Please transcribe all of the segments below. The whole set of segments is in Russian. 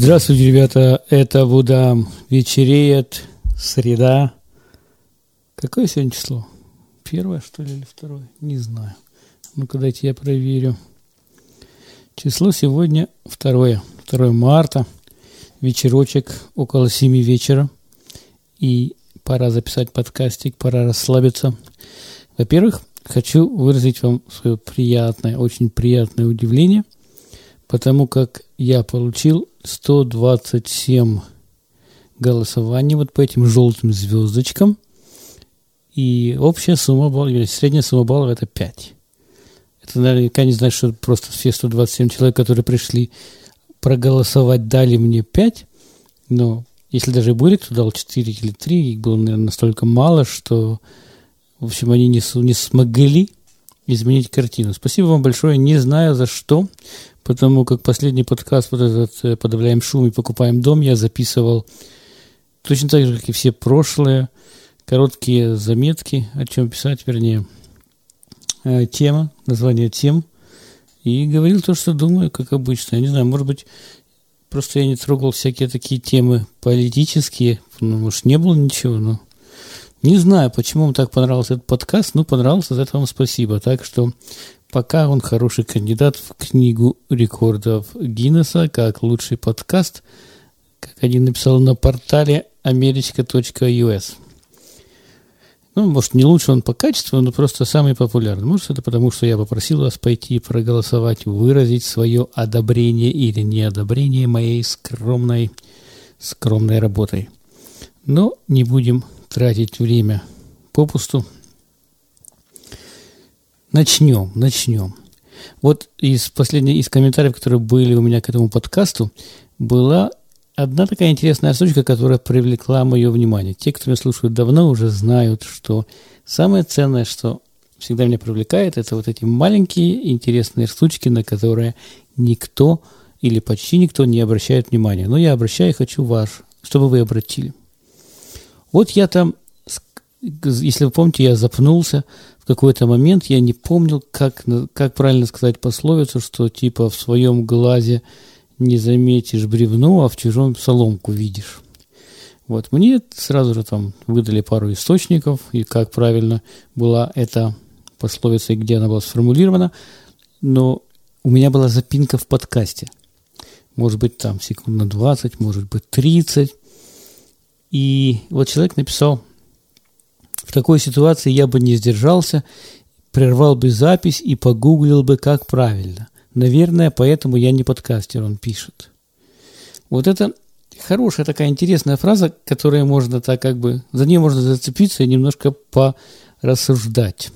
Здравствуйте, ребята, это Будам. Вечереет, среда. Какое сегодня число? Первое, что ли, или второе? Не знаю. Ну-ка, дайте я проверю. Число сегодня 2 марта. Вечерочек около 7 вечера. И пора записать подкастик, пора расслабиться. Во-первых, хочу выразить вам свое приятное, очень приятное удивление, потому как я получил 127 голосований вот по этим желтым звездочкам, и общая сумма баллов, средняя сумма баллов это 5. Это наверняка не значит, что просто все 127 человек, которые пришли проголосовать, дали мне 5, но если даже были, кто дал 4 или 3, их было, наверное, настолько мало, что, в общем, они не смогли изменить картину. Спасибо вам большое, не знаю за что, потому как последний подкаст, вот этот «Подавляем шум и покупаем дом», я записывал точно так же, как и все прошлые, короткие заметки, о чем писать, вернее, тема, название тем, и говорил то, что думаю, как обычно. Я не знаю, может быть, просто я не трогал всякие такие темы политические, ну, может, не было ничего, но не знаю, почему вам так понравился этот подкаст, ну, понравился, за это вам спасибо. Так что пока он хороший кандидат в книгу рекордов Гиннесса, как лучший подкаст, как один написал на портале america.us. Ну, может, не лучше он по качеству, но просто самый популярный. Может, это потому, что я попросил вас пойти проголосовать, выразить свое одобрение или неодобрение моей скромной работой. Но не будем тратить время попусту. Начнем. Вот из комментариев, которые были у меня к этому подкасту, была одна такая интересная строчка, которая привлекла мое внимание. Те, кто меня слушают давно, уже знают, что самое ценное, что всегда меня привлекает, это вот эти маленькие интересные штучки, на которые никто или почти никто не обращает внимания. Но я обращаю и хочу чтобы вы обратили. Вот я там, если вы помните, я запнулся в какой-то момент, я не помнил, как правильно сказать пословицу, что типа в своем глазе не заметишь бревно, а в чужом соломку видишь. Вот, мне сразу же там выдали пару источников, и как правильно была эта пословица, и где она была сформулирована, но у меня была запинка в подкасте. Может быть, там секунд на 20, может быть, 30. И вот человек написал: в такой ситуации я бы не сдержался, прервал бы запись и погуглил бы, как правильно. Наверное, поэтому я не подкастер, он пишет. Вот это хорошая такая интересная фраза, которая можно так за нее можно зацепиться и немножко порассуждать.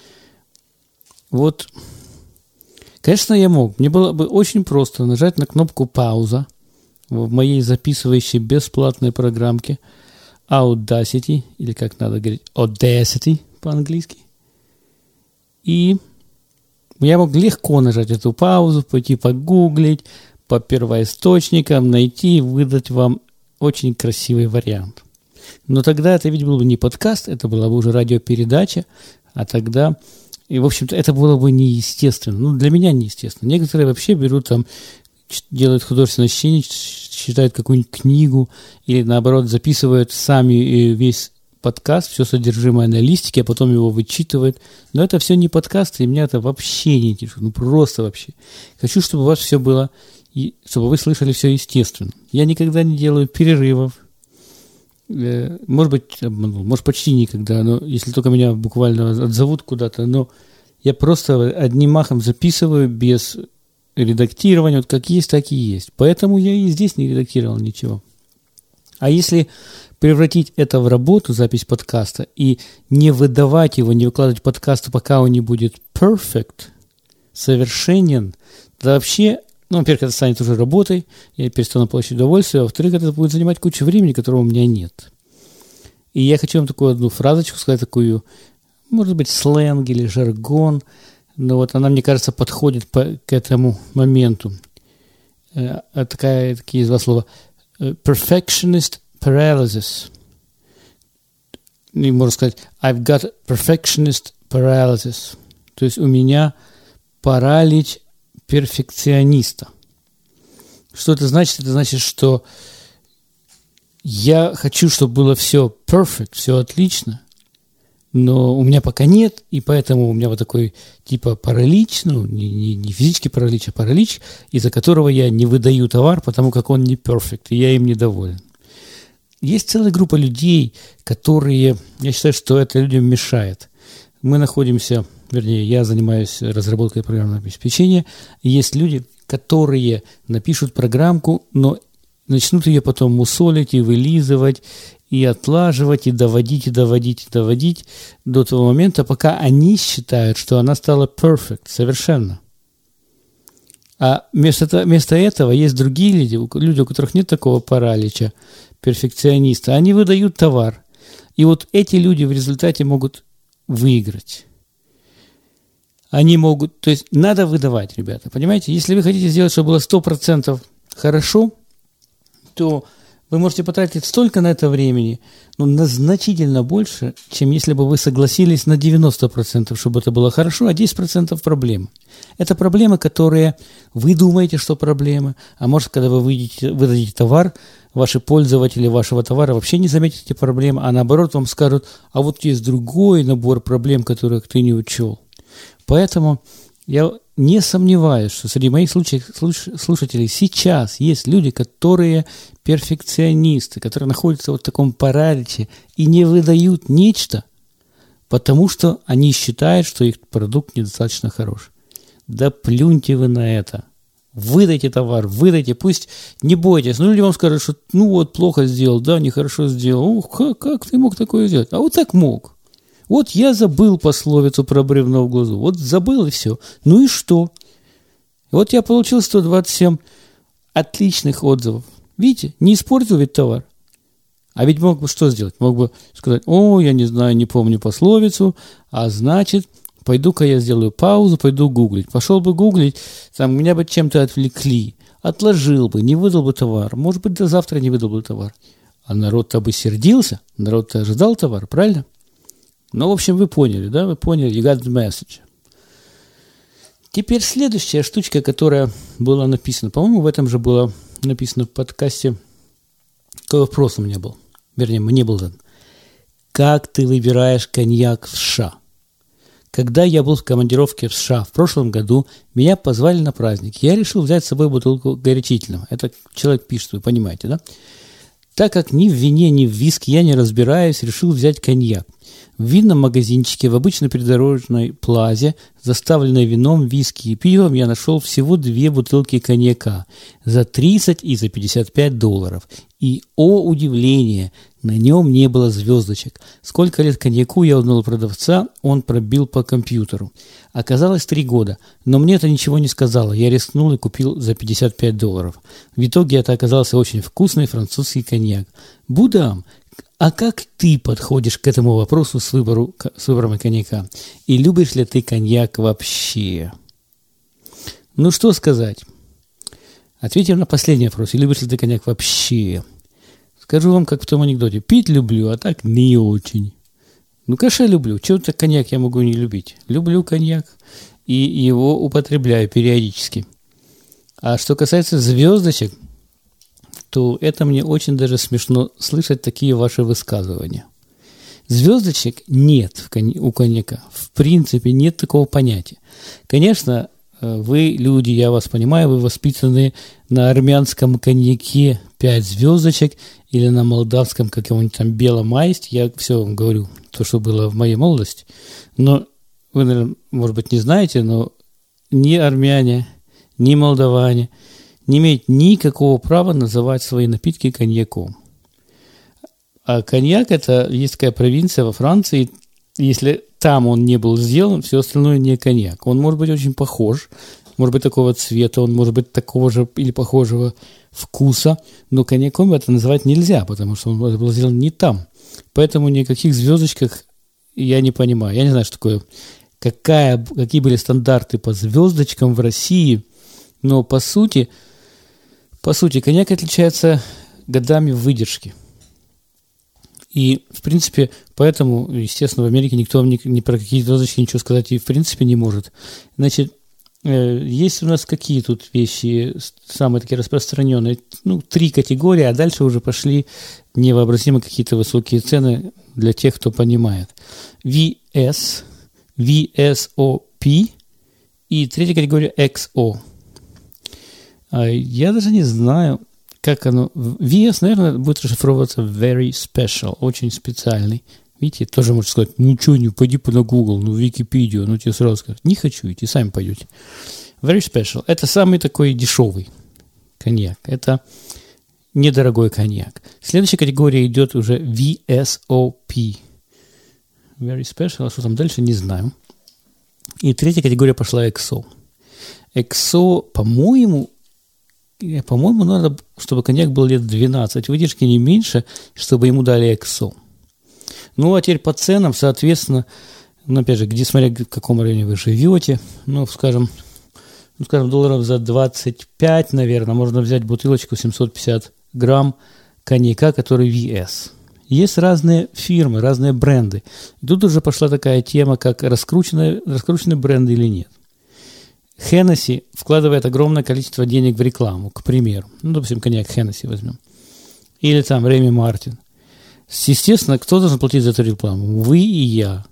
Вот, конечно, я мог. Мне было бы очень просто нажать на кнопку «Пауза» в моей записывающей бесплатной программке Audacity, или как надо говорить, Audacity по-английски. И я мог легко нажать эту паузу, пойти погуглить, по первоисточникам найти и выдать вам очень красивый вариант. Но тогда это ведь был бы не подкаст, это была бы уже радиопередача, а тогда, и в общем-то, это было бы неестественно. Ну, для меня неестественно. Некоторые вообще берут там, делают художественное чтение, читают какую-нибудь книгу или, наоборот, записывают сами весь подкаст, все содержимое на листике, а потом его вычитывают. Но это все не подкаст, и меня это вообще не интересует. Ну, просто вообще. Хочу, чтобы у вас все было, чтобы вы слышали все естественно. Я никогда не делаю перерывов. Может быть, может, почти никогда, но если только меня буквально отзовут куда-то, но я просто одним махом записываю без редактирования, вот как есть, так и есть. Поэтому я и здесь не редактировал ничего. А если превратить это в работу, запись подкаста, и не выдавать его, не выкладывать подкаст, пока он не будет perfect, совершенен, тогда вообще, ну, во-первых, это станет уже работой, я перестану получать удовольствие, а во-вторых, это будет занимать кучу времени, которого у меня нет. И я хочу вам такую одну фразочку сказать, такую, может быть, сленг или жаргон, но вот она, мне кажется, подходит к этому моменту. Такие два слова. Perfectionist paralysis. И можно сказать, I've got perfectionist paralysis. То есть у меня паралич перфекциониста. Что это значит? Это значит, что я хочу, чтобы было все perfect, все отлично, но у меня пока нет, и поэтому у меня вот такой типа паралич, ну, не физический паралич, а паралич, из-за которого я не выдаю товар, потому как он не perfect, и я им недоволен. Есть целая группа людей, которые, я считаю, что это людям мешает. Мы находимся, вернее, я занимаюсь разработкой программного обеспечения, и есть люди, которые напишут программку, но начнут ее потом мусолить и вылизывать, и отлаживать, и доводить до того момента, пока они считают, что она стала perfect, совершенно. А вместо этого есть другие люди, у которых нет такого паралича, перфекциониста. Они выдают товар. И вот эти люди в результате могут выиграть. Они могут, то есть надо выдавать, ребята, понимаете? Если вы хотите сделать, чтобы было 100% хорошо, то вы можете потратить столько на это времени, но на значительно больше, чем если бы вы согласились на 90%, чтобы это было хорошо, а 10% проблемы. Это проблемы, которые вы думаете, что проблемы, а может, когда вы выдадите товар, ваши пользователи вашего товара вообще не заметят эти проблемы, а наоборот вам скажут, а вот есть другой набор проблем, которых ты не учел. Поэтому я не сомневаюсь, что среди моих слушателей сейчас есть люди, которые перфекционисты, которые находятся вот в таком параличе и не выдают нечто, потому что они считают, что их продукт недостаточно хорош. Да плюньте вы на это. Выдайте товар, выдайте, пусть не бойтесь. Ну, люди вам скажут, что ну вот плохо сделал, да, нехорошо сделал. Ух, как ты мог такое сделать? А вот так мог. Вот я забыл пословицу про бревно в глазу. Вот забыл и все. Ну и что? Вот я получил 127 отличных отзывов. Видите, не испортил ведь товар. А ведь мог бы что сделать? Мог бы сказать, я не знаю, не помню пословицу, а значит, пойду-ка я сделаю паузу, пойду гуглить. Пошел бы гуглить, там меня бы чем-то отвлекли, отложил бы, не выдал бы товар. Может быть, до завтра не выдал бы товар. А народ-то бы сердился, народ-то ожидал товар, правильно? Ну, в общем, вы поняли, да? Вы поняли, you got the message. Теперь следующая штучка, которая была написана. По-моему, в этом же было написано в подкасте. Какой вопрос у меня был? Вернее, мне был дан. Как ты выбираешь коньяк в США? Когда я был в командировке в США в прошлом году, меня позвали на праздник. Я решил взять с собой бутылку горячительного. Это человек пишет, вы понимаете, да? Так как ни в вине, ни в виске я не разбираюсь, решил взять коньяк. В винном магазинчике в обычной придорожной плазе, заставленной вином, виски и пивом, я нашел всего 2 бутылки коньяка за 30 и за $55. И, о удивление, на нем не было звездочек. Сколько лет коньяку, я узнал у продавца, он пробил по компьютеру. Оказалось 3 года, но мне это ничего не сказало. Я рискнул и купил за $55. В итоге это оказался очень вкусный французский коньяк. Будам, а как ты подходишь к этому вопросу с выбором коньяка? И любишь ли ты коньяк вообще? Ну, что сказать? Ответим на последний вопрос. И любишь ли ты коньяк вообще? Скажу вам, как в том анекдоте. Пить люблю, а так не очень. Ну, конечно, люблю. Чего-то коньяк я могу не любить. Люблю коньяк и его употребляю периодически. А что касается звездочек, то это мне очень даже смешно слышать такие ваши высказывания. Звездочек нет у коньяка. В принципе, нет такого понятия. Конечно, вы, люди, я вас понимаю, вы воспитаны на армянском коньяке 5 звездочек или на молдавском каком-нибудь там белом аисте. Я все вам говорю, то, что было в моей молодости. Но вы, наверное, может быть, не знаете, но ни армяне, ни молдаване не имеют никакого права называть свои напитки коньяком. А коньяк – это есть такая провинция во Франции, если там он не был сделан, все остальное не коньяк. Он может быть очень похож, может быть такого цвета, он может быть такого же или похожего вкуса, но коньяком это называть нельзя, потому что он был сделан не там. Поэтому никаких звездочках я не понимаю. Я не знаю, что такое, какие были стандарты по звездочкам в России, но по сути, коньяк отличается годами выдержки. И, в принципе, поэтому, естественно, в Америке никто ни про какие звездочки ничего сказать и, в принципе, не может. Значит, Есть у нас какие тут вещи самые такие распространенные? 3 категории, а дальше уже пошли невообразимо какие-то высокие цены для тех, кто понимает. VS, VSOP и третья категория XO. Я даже не знаю, как оно... VS, наверное, будет расшифровываться very special, очень специальный. Видите, тоже можно сказать, ничего, не пойди на Google, в Википедию, тебе сразу скажут, не хочу идти, сами пойдете. Very special. Это самый такой дешевый коньяк. Это недорогой коньяк. Следующая категория идет уже VSOP. Very special. А что там дальше, не знаю. И третья категория пошла XO. XO, по-моему, надо, чтобы коньяк был лет 12, выдержки не меньше, чтобы ему дали XO. А теперь по ценам, соответственно, опять же, смотря в каком районе вы живете, скажем, долларов за 25, наверное, можно взять бутылочку 750 грамм коньяка, который VS. Есть разные фирмы, разные бренды. И тут уже пошла такая тема, как раскрученный бренд или нет. Hennessy вкладывает огромное количество денег в рекламу, к примеру. Допустим, коньяк Hennessy возьмем. Или там Реми Мартин. Естественно, кто должен платить за эту рекламу? Вы и я.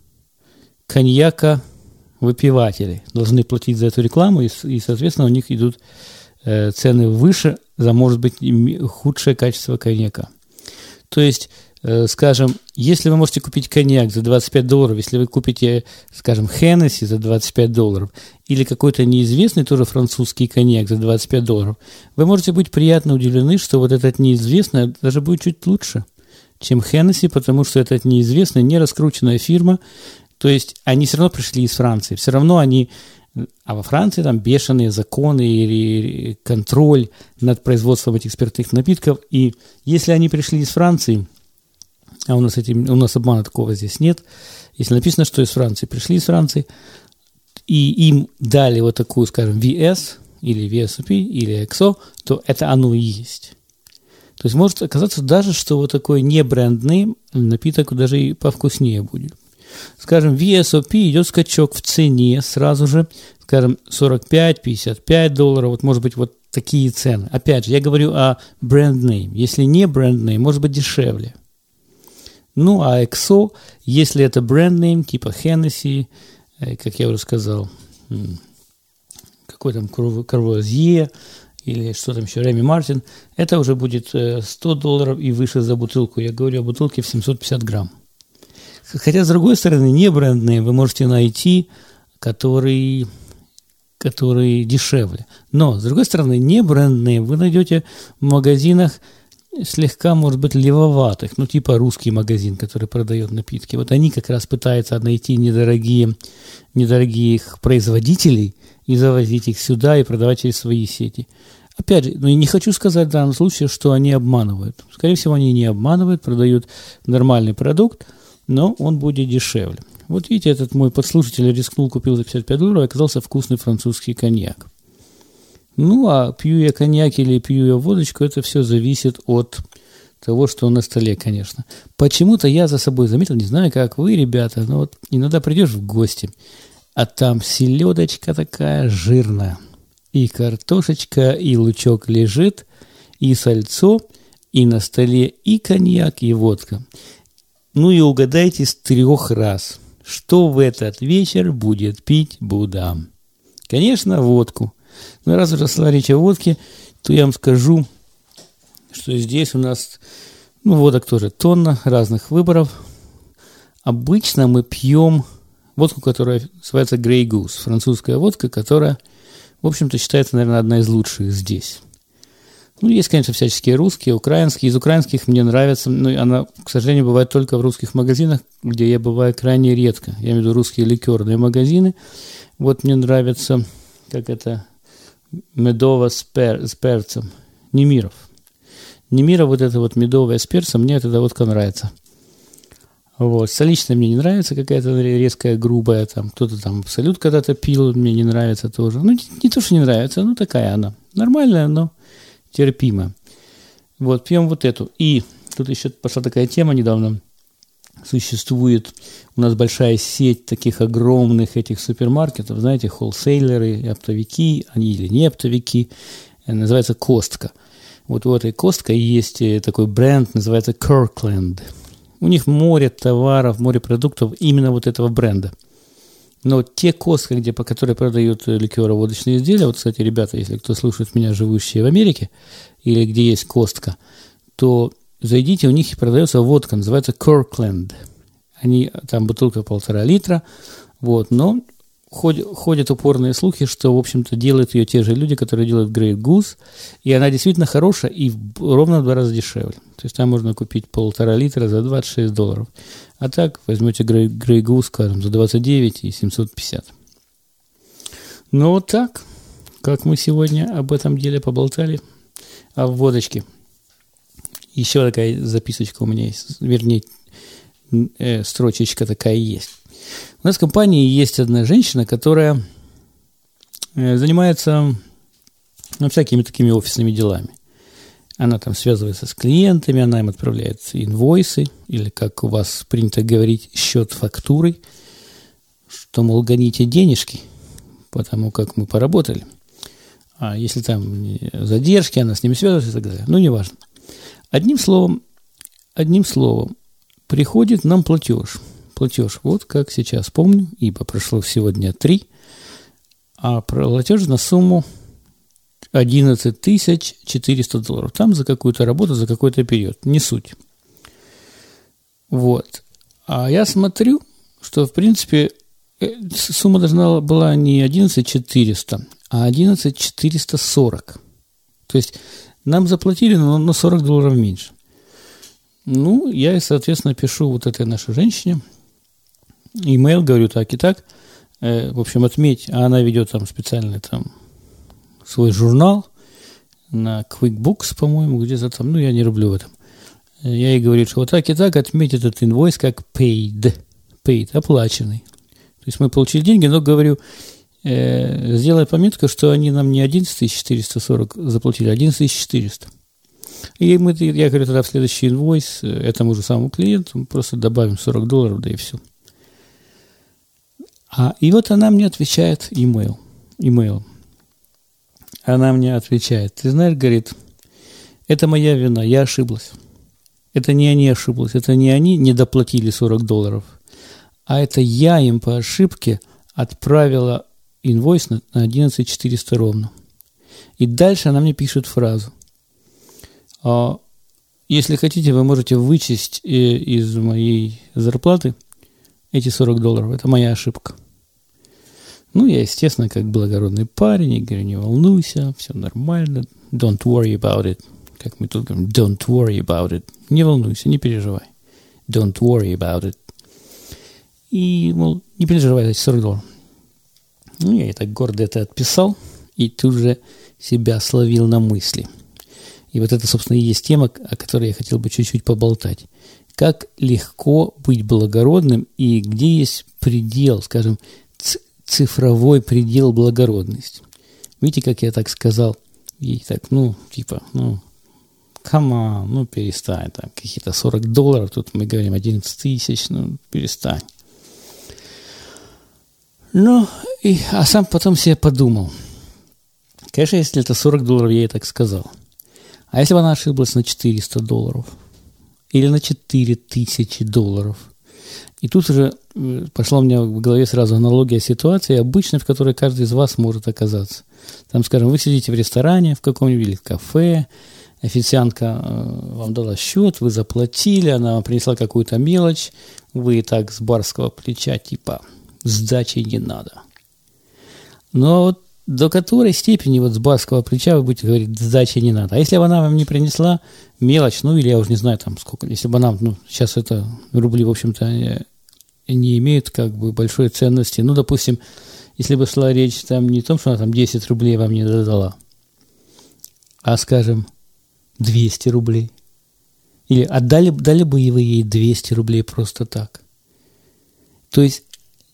Коньяка-выпиватели должны платить за эту рекламу, и, соответственно, у них идут цены выше за, может быть, худшее качество коньяка. То есть, скажем, если вы можете купить коньяк за $25, если вы купите, скажем, Hennessy за $25 или какой-то неизвестный тоже французский коньяк за $25, вы можете быть приятно удивлены, что вот этот неизвестный даже будет чуть лучше, чем Hennessy, потому что это неизвестная, не раскрученная фирма. То есть они все равно пришли из Франции. Все равно они... А во Франции там бешеные законы и контроль над производством этих спиртных напитков. И если они пришли из Франции, а у нас обмана такого здесь нет, если написано, что из Франции, пришли из Франции, и им дали вот такую, скажем, VS или VSOP или XO, то это оно и есть. То есть может оказаться даже, что вот такой не бренд-нейм напиток даже и повкуснее будет. Скажем, VSOP идет скачок в цене сразу же, скажем, $45-55, вот может быть вот такие цены. Опять же, я говорю о бренд-нейм. Если не бренд-нейм, может быть дешевле. А XO, если это бренд-нейм, типа Hennessy, как я уже сказал, какой там Courvoisier, или что там еще, Реми Мартин, это уже будет $100 и выше за бутылку. Я говорю о бутылке в 750 грамм. Хотя, с другой стороны, не брендные вы можете найти, которые дешевле. Но, с другой стороны, не брендные вы найдете в магазинах слегка, может быть, левоватых, типа русский магазин, который продает напитки. Вот они как раз пытаются найти недорогих производителей и завозить их сюда и продавать через свои сети. Опять же, я не хочу сказать в данном случае, что они обманывают. Скорее всего, они не обманывают, продают нормальный продукт, но он будет дешевле. Вот видите, этот мой подслушатель рискнул, купил за $55, оказался вкусный французский коньяк. А пью я коньяк или пью я водочку, это все зависит от того, что на столе, конечно. Почему-то я за собой заметил, не знаю, как вы, ребята, но вот иногда придешь в гости, а там селедочка такая жирная, и картошечка, и лучок лежит, и сальцо, и на столе и коньяк, и водка. И угадайте с 3 раз, что в этот вечер будет пить Будда. Конечно, водку. Раз уже шла речь о водке, то я вам скажу, что здесь у нас, водок тоже тонна, разных выборов. Обычно мы пьем водку, которая называется Grey Goose, французская водка, которая, в общем-то, считается, наверное, одна из лучших здесь. Есть, конечно, всяческие русские, украинские. Из украинских мне нравится, но она, к сожалению, бывает только в русских магазинах, где я бываю крайне редко. Я имею в виду русские ликерные магазины. Вот мне нравится, как это, медово с перцем. Немиров. Немиров, вот это вот медовое с перцем, мне эта водка нравится. Вот. Столичная мне не нравится, какая-то резкая, грубая. Там кто-то там Абсолют когда-то пил, мне не нравится тоже. Не то, что не нравится, такая она. Нормальная, но терпимо. Вот, пьем вот эту. И тут еще пошла такая тема недавно. существует у нас большая сеть таких огромных этих супермаркетов, знаете, холлсейлеры, оптовики, они или не оптовики, называется Костка. Вот у этой Костка есть такой бренд, называется Kirkland. У них море товаров, море продуктов именно вот этого бренда. Но те Костка, по которые продают ликеро-водочные изделия, вот, кстати, ребята, если кто слушает меня, живущие в Америке, или где есть Костка, то зайдите, у них продается водка, называется Kirkland. Там бутылка 1,5 литра, вот, но ходят упорные слухи, что, в общем-то, делают ее те же люди, которые делают Grey Goose, и она действительно хорошая и ровно в 2 раза дешевле. То есть там можно купить 1,5 литра за $26. А так возьмете Grey Goose, скажем, за 29 и 750. Ну вот так, как мы сегодня об этом деле поболтали, о водочке. Еще такая записочка у меня есть, вернее, строчечка такая есть. У нас в компании есть одна женщина, которая занимается всякими такими офисными делами. Она там связывается с клиентами, она им отправляет инвойсы, или, как у вас принято говорить, счет фактурой, что, мол, гоните денежки, потому как мы поработали. А если там задержки, она с ними связывается и так далее. Ну, неважно. Одним словом, приходит нам платеж. Платеж, вот как сейчас помню, ибо прошло всего дня 3, а платеж на сумму $11 400. Там за какую-то работу, за какой-то период, не суть. Вот. А я смотрю, что, в принципе, сумма должна была не 11 400, а 11 440. То есть нам заплатили, но на $40 меньше. Ну, я, соответственно, пишу вот этой нашей женщине имейл, говорю так и так, в общем, отметь, а она ведет там специальный там свой журнал на QuickBooks, по-моему, где-то там, ну, я не люблю в этом. Я ей говорю, что вот так и так отметь этот инвойс как paid, оплаченный. То есть мы получили деньги, но, говорю, сделай пометку, что они нам не 11 440 заплатили, а 11 400. И я говорю, тогда в следующий инвойс этому же самому клиенту мы просто добавим $40, да и все. И вот она мне отвечает имейлом. Она мне отвечает, ты знаешь, говорит, это моя вина, я ошиблась. Это не они ошиблись, это не они не доплатили $40, а это я им по ошибке отправила инвойс на 11 400 ровно. И дальше она мне пишет фразу. Если хотите, вы можете вычесть из моей зарплаты эти $40. Это моя ошибка. Ну, я, естественно, как благородный парень, и говорю, не волнуйся, все нормально. Don't worry about it. Как мы тут говорим, don't worry about it. Не волнуйся, не переживай. Don't worry about it. И, мол, не переживай, эти $40. Ну, я и так гордо это отписал, и тут же себя словил на мысли. И вот это, собственно, и есть тема, о которой я хотел бы чуть-чуть поболтать. Как легко быть благородным и где есть предел, скажем, цифровой предел благородности. Видите, как я так сказал? И так, come on, перестань, там, какие-то $40, тут мы говорим 11 000, перестань. Сам потом себе подумал. Конечно, если это $40, я ей так сказал. А если бы она ошиблась на $400 или на $4000? И тут уже пошла у меня в голове сразу аналогия ситуации, обычной, в которой каждый из вас может оказаться. Там, скажем, вы сидите в ресторане в каком-нибудь или в кафе, официантка вам дала счет, вы заплатили, она вам принесла какую-то мелочь, вы и так с барского плеча типа сдачи не надо. Но вот до которой степени вот с барского плеча вы будете говорить, сдачи не надо. А если бы она вам не принесла мелочь, или я уже не знаю там сколько, если бы она, сейчас это рубли, в общем-то, не имеют как бы большой ценности. Допустим, если бы шла речь там не о том, что она там 10 рублей вам не додала, а, скажем, 200 рублей. Или дали бы вы ей 200 рублей просто так. То есть,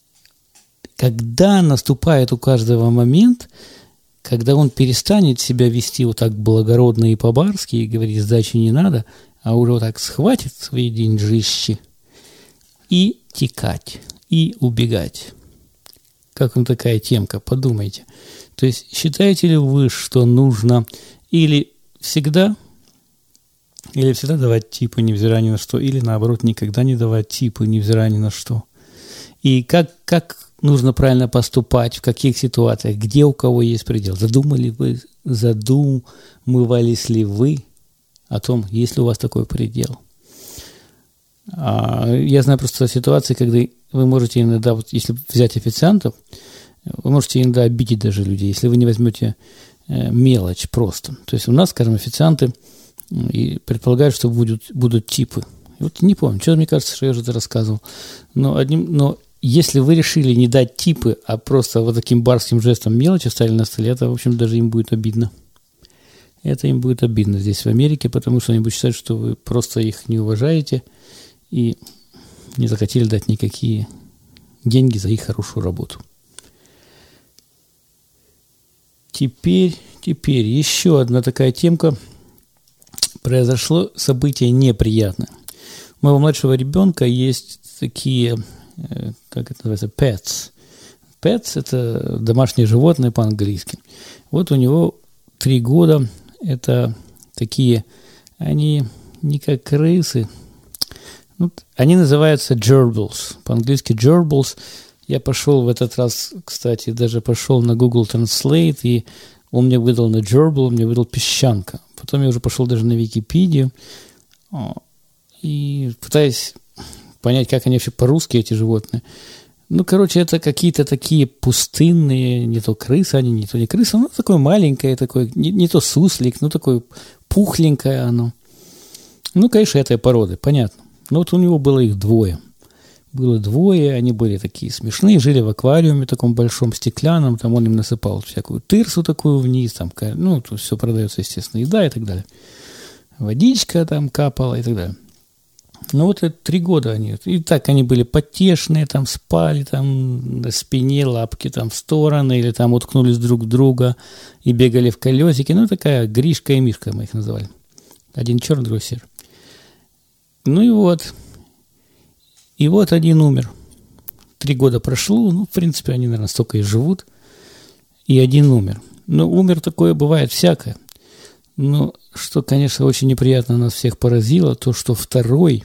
когда наступает у каждого момент, когда он перестанет себя вести вот так благородно и по-барски и говорить, сдачи не надо, а уже вот так схватит свои деньжищи и текать, и убегать. Как вам такая темка? Подумайте. То есть считаете ли вы, что нужно или всегда давать типы, невзирая ни на что, или наоборот, никогда не давать типы, невзирая ни на что? И как нужно правильно поступать, в каких ситуациях, где у кого есть предел? Задумывались ли вы о том, есть ли у вас такой предел? Я знаю просто ситуации, когда вы можете иногда, вот если взять официантов, вы можете иногда обидеть даже людей, если вы не возьмете мелочь просто. То есть у нас, скажем, официанты и предполагают, что будут типы. И вот не помню, что-то мне кажется, что я уже это рассказывал. Но если вы решили не дать типы, а просто вот таким барским жестом мелочи ставили на столе, это, в общем, даже им будет обидно. Это им будет обидно здесь, в Америке, потому что они будут считать, что вы просто их не уважаете и не захотели дать никакие деньги за их хорошую работу. Теперь еще одна такая темка. Произошло событие неприятное. У моего младшего ребенка есть такие, как это называется, pets. Pets – это домашние животные по-английски. Вот у него 3 года. Это такие, они не как крысы. Они называются gerbils. По-английски gerbils. Я пошел в этот раз, кстати, даже пошел на Google Translate, и он мне выдал на gerbil, он мне выдал песчанка. Потом я уже пошел даже на Википедию и пытаюсь понять, как они вообще по-русски, эти животные. Это какие-то такие пустынные, не то крысы, они не то не крысы, такое маленькое, такое, не то суслик, такое пухленькое оно. Конечно, этой породы, понятно. Но вот у него было их 2. Было 2, они были такие смешные, жили в аквариуме таком большом, стеклянном, там он им насыпал всякую тырсу такую вниз, там, тут все продается, естественно, еда и так далее. Водичка там капала и так далее. Это 3 года они. И так они были потешные, там спали, там на спине, лапки там в стороны, или там уткнулись друг в друга и бегали в колесике. Такая Гришка и Мишка мы их называли. Один черный, другой серый. И вот один умер. 3 года прошло, в принципе, они, наверное, столько и живут. И один умер. Умер такое бывает всякое. Что, конечно, очень неприятно нас всех поразило, то, что второй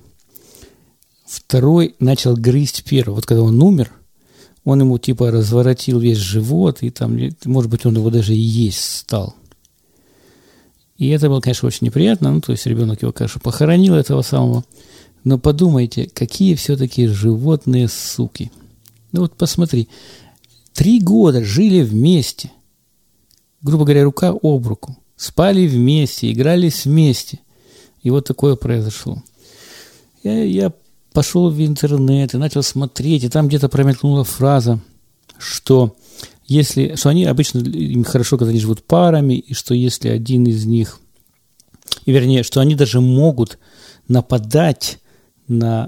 начал грызть первого. Вот когда он умер, он ему типа разворотил весь живот, и там, может быть, он его даже и есть стал. И это было, конечно, очень неприятно. То есть ребенок его, конечно, похоронил, этого самого. Но подумайте, какие все-таки животные суки. Посмотри, 3 года жили вместе. Грубо говоря, рука об руку. Спали вместе, игрались вместе. И вот такое произошло. Я пошел в интернет и начал смотреть, и там где-то промелькнула фраза, что они обычно, им хорошо, когда они живут парами, и что если один из них, что они даже могут нападать на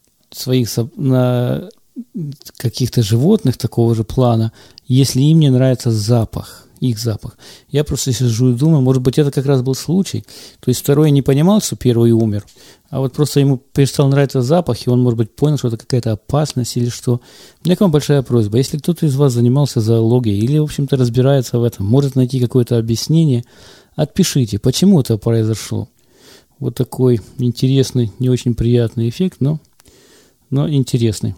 каких-то животных такого же плана, если им не нравится их запах. Я просто сижу и думаю, может быть, это как раз был случай. То есть второй не понимал, что первый умер, а вот просто ему перестал нравиться запах, и он, может быть, понял, что это какая-то опасность или что. У меня к вам большая просьба. Если кто-то из вас занимался зоологией или, в общем-то, разбирается в этом, может найти какое-то объяснение, отпишите, почему это произошло. Вот такой интересный, не очень приятный эффект, но интересный.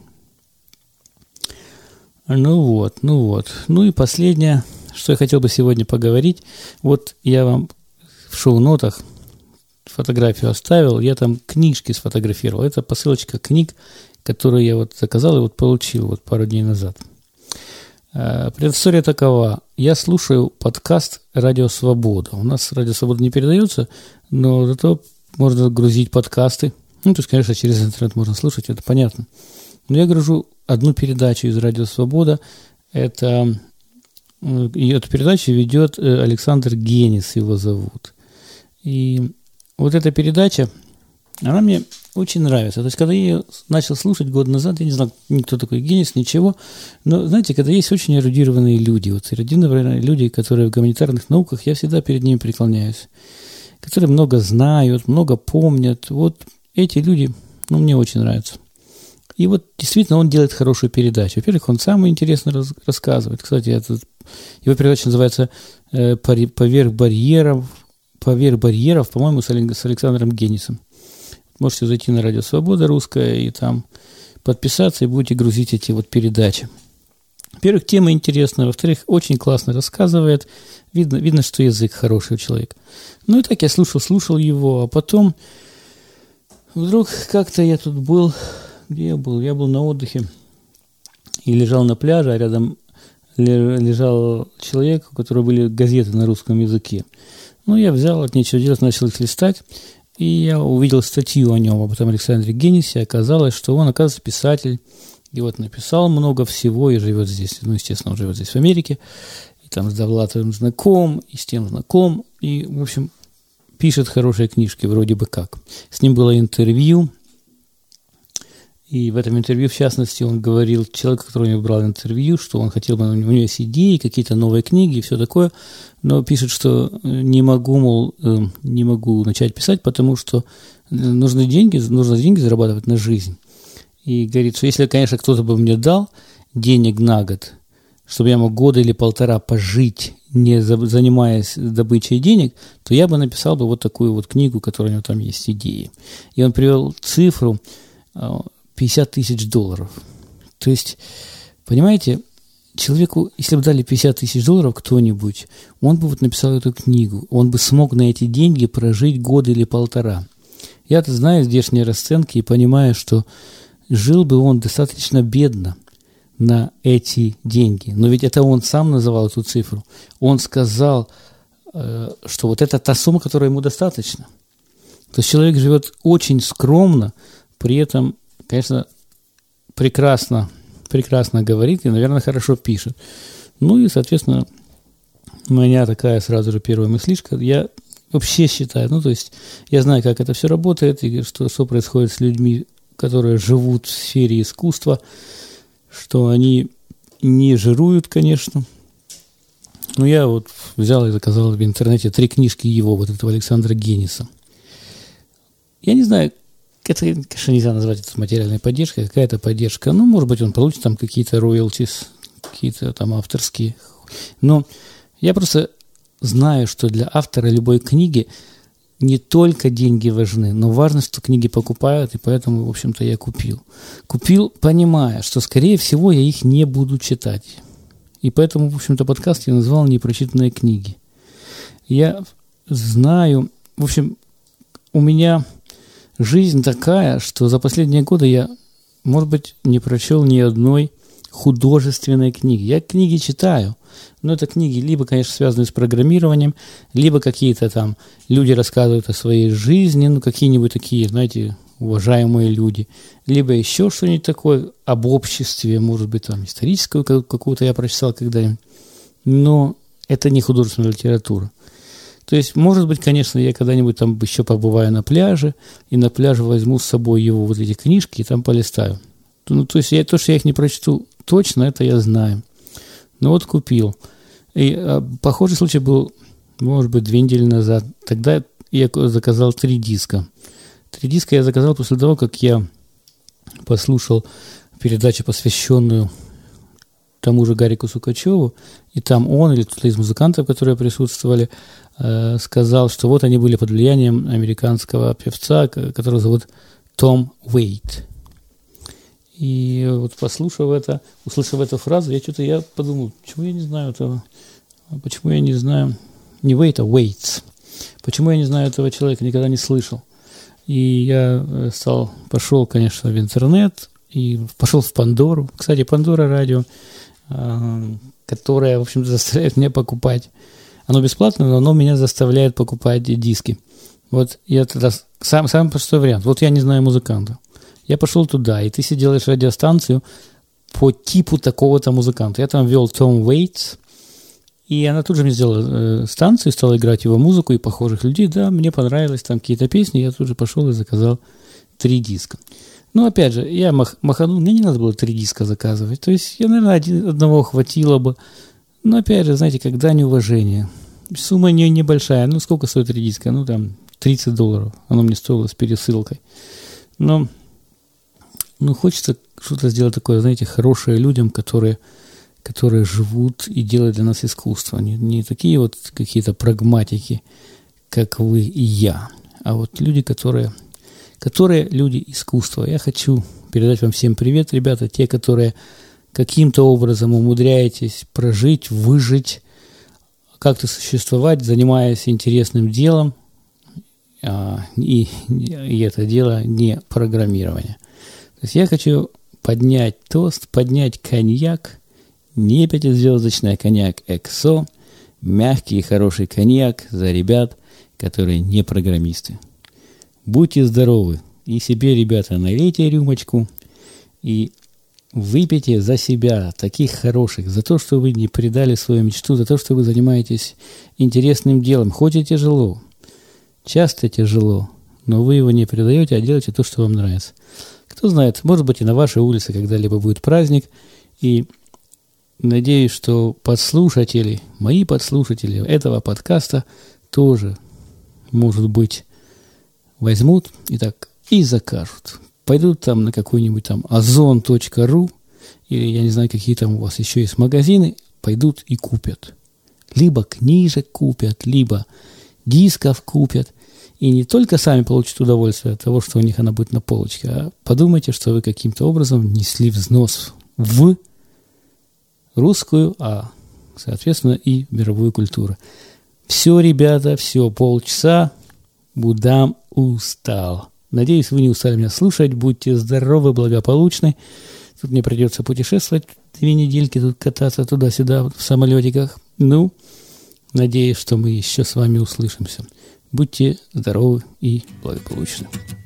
И последнее, что я хотел бы сегодня поговорить. Вот я вам в шоу-нотах фотографию оставил, я там книжки сфотографировал. Это посылочка книг, которые я заказал и получил пару дней назад. Предыстория такова. Я слушаю подкаст «Радио Свобода». У нас «Радио Свобода» не передается, но зато можно грузить подкасты. То есть, конечно, через интернет можно слушать, это понятно. Но я гружу одну передачу из «Радио Свобода». И эту передачу ведет Александр Генис, его зовут. И вот эта передача, она мне очень нравится. То есть, когда я ее начал слушать год назад, я не знал, кто такой Генис, ничего. Но, знаете, когда есть очень эрудированные люди, эрудированные люди, которые в гуманитарных науках, я всегда перед ними преклоняюсь. Которые много знают, много помнят. Вот эти люди, мне очень нравятся. И вот действительно он делает хорошую передачу. Во-первых, он самый интересно рассказывает. Кстати, его передача называется «Поверх барьеров», по-моему, с Александром Генисом. Можете зайти на Радио Свобода Русская и там подписаться, и будете грузить эти вот передачи. Во-первых, тема интересная. Во-вторых, очень классно рассказывает. Видно, что язык хороший у человека. Ну и так я слушал его, а потом вдруг как-то я тут был. Где я был? Я был на отдыхе и лежал на пляже, а рядом лежал человек, у которого были газеты на русском языке. Ну, я взял, от нечего делать, начал их листать, и я увидел статью о нем, об этом Александре Генисе. Оказалось, что он, оказывается, писатель, и вот написал много всего, и живет здесь, ну, естественно, он живет здесь в Америке, и там с Довлатовым знаком, и с тем знаком, и, в общем, пишет хорошие книжки, вроде бы как. С ним было интервью, и в этом интервью, в частности, он говорил, человек, который у него брал интервью, что он хотел бы, у него есть идеи, какие-то новые книги и все такое, но пишет, что не могу начать писать, потому что нужно деньги зарабатывать на жизнь. И говорит, что если, конечно, кто-то бы мне дал денег на год, чтобы я мог года или полтора пожить, не занимаясь добычей денег, то я бы написал бы вот такую вот книгу, которая у него там есть, идеи. И он привел цифру $50 тысяч. То есть, понимаете, человеку, если бы дали $50 тысяч кто-нибудь, он бы вот написал эту книгу, он бы смог на эти деньги прожить год или полтора. Я-то знаю здешние расценки и понимаю, что жил бы он достаточно бедно на эти деньги. Но ведь это он сам называл эту цифру. Он сказал, что вот это та сумма, которая ему достаточно. То есть человек живет очень скромно, при этом, конечно, прекрасно говорит и, наверное, хорошо пишет. Ну и, соответственно, у меня такая сразу же первая мыслишка. Я вообще считаю, ну, то есть я знаю, как это все работает и что происходит с людьми, которые живут в сфере искусства, что они не жируют, конечно. Но я вот взял и заказал в интернете 3 книжки его, вот этого Александра Гениса. Я не знаю, это, конечно, нельзя назвать это материальной поддержкой, какая-то поддержка. Ну, может быть, он получит там какие-то роялтис, какие-то там авторские. Но я просто знаю, что для автора любой книги не только деньги важны, но важно, что книги покупают, и поэтому, в общем-то, я купил. Купил, понимая, что, скорее всего, я их не буду читать. И поэтому, в общем-то, подкаст я назвал «Непрочитанные книги». Я знаю, в общем, у меня жизнь такая, что за последние годы я, может быть, не прочел ни одной художественной книги. Я книги читаю, но это книги либо, конечно, связанные с программированием, либо какие-то там люди рассказывают о своей жизни, ну, какие-нибудь такие, знаете, уважаемые люди, либо еще что-нибудь такое об обществе, может быть, там историческую какую-то я прочитал когда-нибудь, но это не художественная литература. То есть, может быть, конечно, я когда-нибудь там еще побываю на пляже, и на пляже возьму с собой его вот эти книжки и там полистаю. Ну, то есть, то, что я их не прочту точно, это я знаю. Ну, вот купил. И похожий случай был, может быть, 2 недели назад. Тогда я заказал 3 диска. 3 диска я заказал после того, как я послушал передачу, посвященную тому же Гарику Сукачеву, и там он или кто-то из музыкантов, которые присутствовали, сказал, что вот они были под влиянием американского певца, которого зовут Том Уэйт. И вот услышав эту фразу, я подумал, почему я не знаю этого, почему я не знаю, не Уэйт, а Уэйтс, почему я не знаю этого человека, никогда не слышал. И я пошел, конечно, в интернет, и пошел в Пандору. Кстати, Пандора радио, которое, в общем-то, заставляет меня покупать. Оно бесплатно, но оно меня заставляет покупать диски. Вот я тогда самый простой вариант. Вот я не знаю музыканта. Я пошел туда, и ты себе делаешь радиостанцию по типу такого-то музыканта. Я там ввел Том Уэйтс, и она тут же мне сделала станцию, стала играть его музыку и похожих людей. Да, мне понравилось там какие-то песни, я тут же пошел и заказал 3 диска. Ну, опять же, я маханул, мне не надо было 3 диска заказывать. То есть, я, наверное, одного хватило бы. Но, опять же, знаете, как дань уважения. Сумма небольшая. Ну, сколько стоит 3 диска? Ну, там, $30. Оно мне стоило с пересылкой. Но хочется что-то сделать такое, знаете, хорошее людям, которые живут и делают для нас искусство. Не такие вот какие-то прагматики, как вы и я, а вот люди, которые люди искусства. Я хочу передать вам всем привет, ребята, те, которые каким-то образом умудряетесь прожить, выжить, как-то существовать, занимаясь интересным делом, и это дело не программирование. То есть я хочу поднять тост, поднять коньяк, не пятизвездочный, а коньяк ЭКСО, мягкий и хороший коньяк за ребят, которые не программисты. Будьте здоровы. И себе, ребята, налейте рюмочку и выпейте за себя, таких хороших, за то, что вы не предали свою мечту, за то, что вы занимаетесь интересным делом. Хоть и тяжело, часто тяжело, но вы его не предаете, а делаете то, что вам нравится. Кто знает, может быть, и на вашей улице когда-либо будет праздник, и надеюсь, что мои подслушатели этого подкаста тоже, может быть, возьмут и закажут. Пойдут там на какой-нибудь там озон.ру, или я не знаю, какие там у вас еще есть магазины, пойдут и купят. Либо книжек купят, либо дисков купят. И не только сами получат удовольствие от того, что у них она будет на полочке, а подумайте, что вы каким-то образом внесли взнос в русскую, а соответственно и мировую культуру. Все, ребята, все, полчаса, Будам устал. Надеюсь, вы не устали меня слушать. Будьте здоровы, благополучны. Тут мне придется путешествовать 2 недельки, тут кататься туда-сюда в самолетиках. Надеюсь, что мы еще с вами услышимся. Будьте здоровы и благополучны.